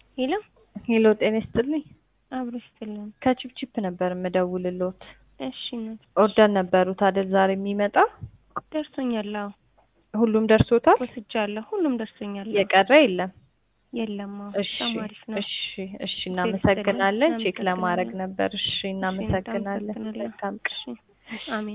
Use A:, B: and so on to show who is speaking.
A: ሄሎ
B: ሄሎ ጤና ይስጥልኝ።
A: አብረሽልኝ።
B: ከቺፕቺፕ ነበር የምደውልልዎት።
A: እሺ ነው።
B: ኦርደር ነበሩት አይደል ዛሬ የሚመጣ?
A: ደርሶኛል። አዎ
B: ሁሉም ደርሶታል?
A: ወስጃለሁ። ሁሉም ደርሶኛል።
B: የቀረ የለም?
A: የለም።
B: እሺ
A: ተማሪፍ ነው።
B: እሺ እናመሰግናለን። ቼክ
A: እናመሰግናለን።
B: ለማድረግ ነበር። እሺ እናመሰግናለን።
A: እናመሰግናለን።
B: መልካም ቀን።
A: እሺ አሜን።